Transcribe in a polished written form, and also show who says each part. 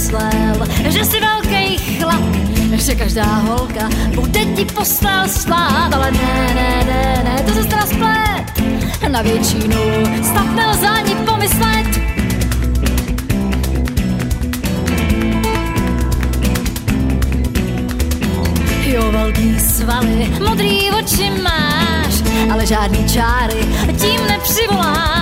Speaker 1: myslel, že jsi velký chlap, že každá holka bude ti postel slát, ale ne, to se teda splet. Na většinu snad nelze ani pomyslet. Jo, velký svaly, modrý oči máš, ale žádný čáry tím nepřivoláš.